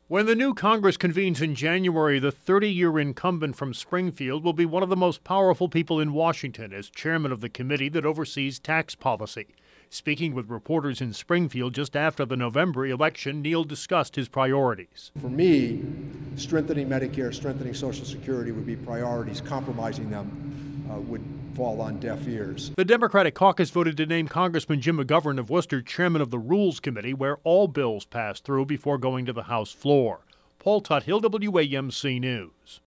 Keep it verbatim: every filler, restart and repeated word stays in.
When the new Congress convenes in January, the thirty-year incumbent from Springfield will be one of the most powerful people in Washington as chairman of the committee that oversees tax policy. Speaking with reporters in Springfield just after the November election, Neal discussed his priorities. For me, strengthening Medicare, strengthening Social Security would be priorities. Compromising them uh, would fall on deaf ears. The Democratic caucus voted to name Congressman Jim McGovern of Worcester chairman of the Rules Committee, where all bills pass through before going to the House floor. Paul Tuthill, W A M C News.